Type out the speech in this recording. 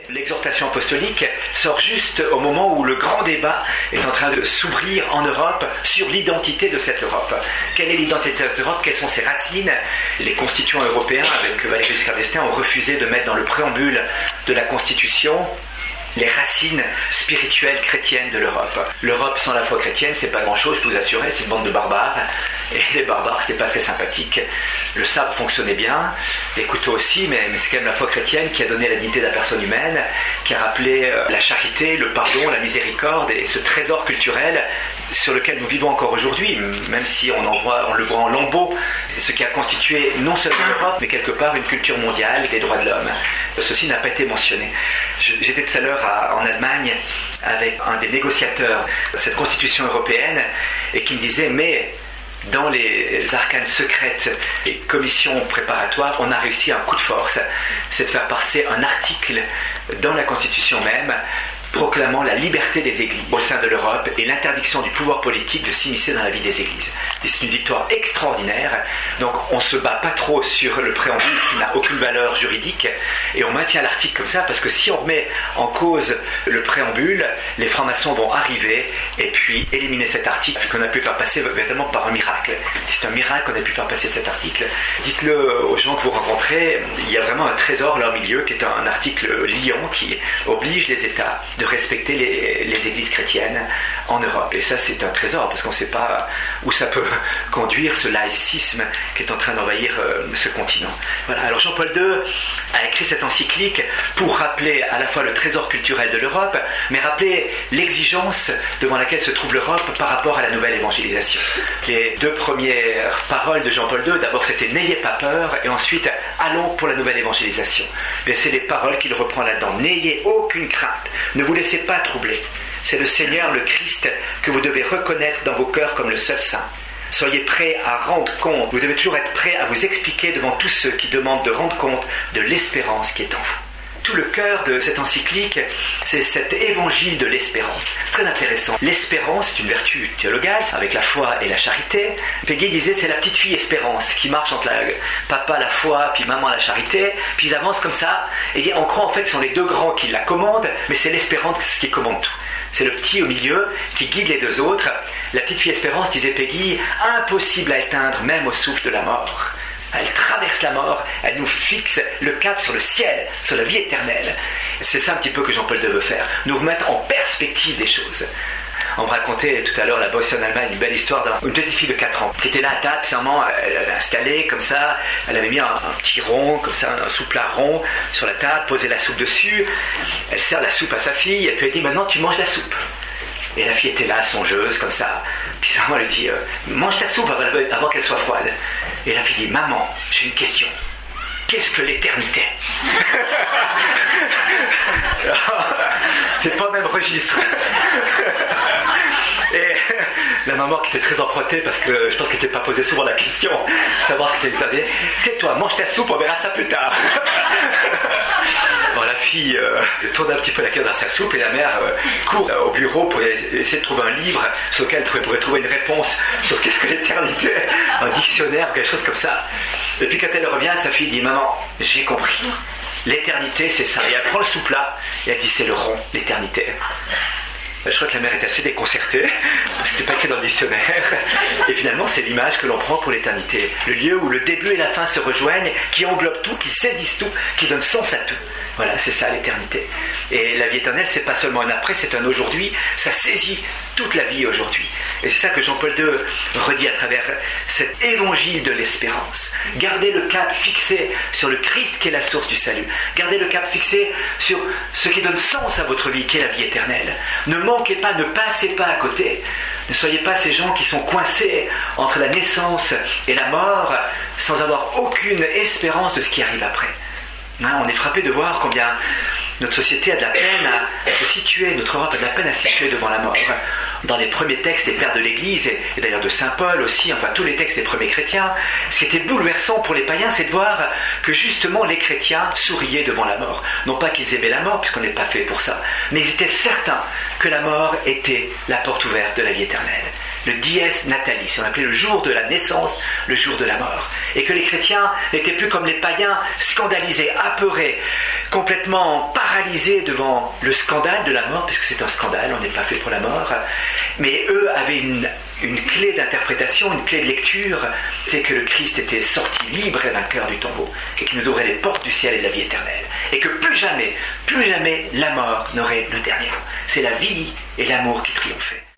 l'exhortation apostolique sort juste au moment où le grand débat est en train de s'ouvrir en Europe sur l'identité de cette Europe. Quelle est l'identité de cette Europe? Quelles sont ses racines? Les constituants européens, avec Valéry Giscard d'Estaing, ont refusé de mettre dans le préambule de la Constitution les racines spirituelles chrétiennes de l'Europe. L'Europe sans la foi chrétienne, c'est pas grand-chose, je peux vous assurer, c'est une bande de barbares. Et les barbares, c'était pas très sympathique. Le sabre fonctionnait bien, les couteaux aussi, mais c'est quand même la foi chrétienne qui a donné la dignité de la personne humaine, qui a rappelé la charité, le pardon, la miséricorde et ce trésor culturel sur lequel nous vivons encore aujourd'hui, même si on le voit en lambeaux, ce qui a constitué non seulement l'Europe, mais quelque part une culture mondiale des droits de l'homme. Ceci n'a pas été mentionné. J'étais tout à l'heure en Allemagne avec un des négociateurs de cette constitution européenne et qui me disait, mais dans les arcanes secrètes et commissions préparatoires, on a réussi un coup de force, c'est de faire passer un article dans la Constitution même proclamant la liberté des églises au sein de l'Europe et l'interdiction du pouvoir politique de s'immiscer dans la vie des églises. C'est une victoire extraordinaire. Donc on ne se bat pas trop sur le préambule qui n'a aucune valeur juridique et on maintient l'article comme ça parce que si on remet en cause le préambule, les francs-maçons vont arriver et puis éliminer cet article qu'on a pu faire passer véritablement par un miracle. C'est un miracle qu'on a pu faire passer cet article. Dites-le aux gens que vous rencontrez, il y a vraiment un trésor là au milieu qui est un article liant qui oblige les États de respecter les églises chrétiennes en Europe. Et ça, c'est un trésor, parce qu'on ne sait pas où ça peut conduire, ce laïcisme qui est en train d'envahir ce continent. Voilà. Alors Jean-Paul II a écrit cette encyclique pour rappeler à la fois le trésor culturel de l'Europe, mais rappeler l'exigence devant laquelle se trouve l'Europe par rapport à la nouvelle évangélisation. Les deux premières paroles de Jean-Paul II, d'abord c'était « N'ayez pas peur » et ensuite « Allons pour la nouvelle évangélisation ». Mais c'est les paroles qu'il reprend là-dedans. « N'ayez aucune crainte, ne vous laissez pas troubler. C'est le Seigneur, le Christ, que vous devez reconnaître dans vos cœurs comme le seul saint. Soyez prêts à rendre compte. Vous devez toujours être prêts à vous expliquer devant tous ceux qui demandent de rendre compte de l'espérance qui est en vous. » Tout le cœur de cette encyclique, c'est cet évangile de l'espérance. C'est très intéressant. L'espérance, c'est une vertu théologale, avec la foi et la charité. Peggy disait, c'est la petite fille espérance qui marche entre papa la foi, puis maman la charité, puis ils avancent comme ça, et on croit en fait que ce sont les deux grands qui la commandent, mais c'est l'espérance qui commande tout. C'est le petit au milieu qui guide les deux autres. La petite fille espérance, disait Peggy, impossible à éteindre même au souffle de la mort. Elle traverse la mort, elle nous fixe le cap sur le ciel, sur la vie éternelle. C'est ça un petit peu que Jean-Paul II veut faire, nous remettre en perspective des choses. On me racontait tout à l'heure là-bas aussi en Allemagne une belle histoire d'une petite fille de 4 ans qui était là à table, elle avait installé comme ça, elle avait mis un petit rond, comme ça, un sous-plat rond sur la table, posé la soupe dessus. Elle sert la soupe à sa fille et puis elle dit maintenant tu manges la soupe. Et la fille était là, songeuse, comme ça. Puis sa maman lui dit mange ta soupe avant qu'elle soit froide. Et la fille dit maman, j'ai une question. Qu'est-ce que l'éternité? C'est pas le même registre. Et la maman qui était très empruntée parce que je pense qu'elle n'était pas posée souvent la question de savoir ce que c'était l'éternité. Tais-toi, mange ta soupe, on verra ça plus tard. Alors la fille tourne un petit peu la cuillère dans sa soupe et la mère court au bureau pour essayer de trouver un livre sur lequel elle pourrait trouver une réponse sur qu'est-ce que l'éternité, un dictionnaire ou quelque chose comme ça. Et puis quand elle revient, sa fille dit maman, j'ai compris. L'éternité c'est ça. Et elle prend le soupe-là et elle dit c'est le rond, l'éternité. Je crois que la mère est assez déconcertée, parce que c'était pas écrit dans le dictionnaire. Et finalement, c'est l'image que l'on prend pour l'éternité. Le lieu où le début et la fin se rejoignent, qui englobent tout, qui saisissent tout, qui donnent sens à tout. Voilà, c'est ça l'éternité. Et la vie éternelle, c'est pas seulement un après, c'est un aujourd'hui. Ça saisit toute la vie aujourd'hui. Et c'est ça que Jean-Paul II redit à travers cet évangile de l'espérance. Gardez le cap fixé sur le Christ qui est la source du salut. Gardez le cap fixé sur ce qui donne sens à votre vie, qui est la vie éternelle. Ne manquez pas, ne passez pas à côté. Ne soyez pas ces gens qui sont coincés entre la naissance et la mort sans avoir aucune espérance de ce qui arrive après. On est frappé de voir combien notre société a de la peine à se situer, notre Europe a de la peine à se situer devant la mort. Dans les premiers textes des pères de l'Église, et d'ailleurs de Saint Paul aussi, enfin tous les textes des premiers chrétiens, ce qui était bouleversant pour les païens, c'est de voir que justement les chrétiens souriaient devant la mort. Non pas qu'ils aimaient la mort, puisqu'on n'est pas fait pour ça, mais ils étaient certains que la mort était la porte ouverte de la vie éternelle. Le dies natalis, on appelait le jour de la naissance, le jour de la mort. Et que les chrétiens n'étaient plus comme les païens, scandalisés, apeurés, complètement paralysés devant le scandale de la mort, puisque c'est un scandale, on n'est pas fait pour la mort. Mais eux avaient une clé d'interprétation, une clé de lecture, c'est que le Christ était sorti libre et vainqueur du tombeau, et qu'il nous ouvrait les portes du ciel et de la vie éternelle. Et que plus jamais la mort n'aurait le dernier mot. C'est la vie et l'amour qui triomphaient.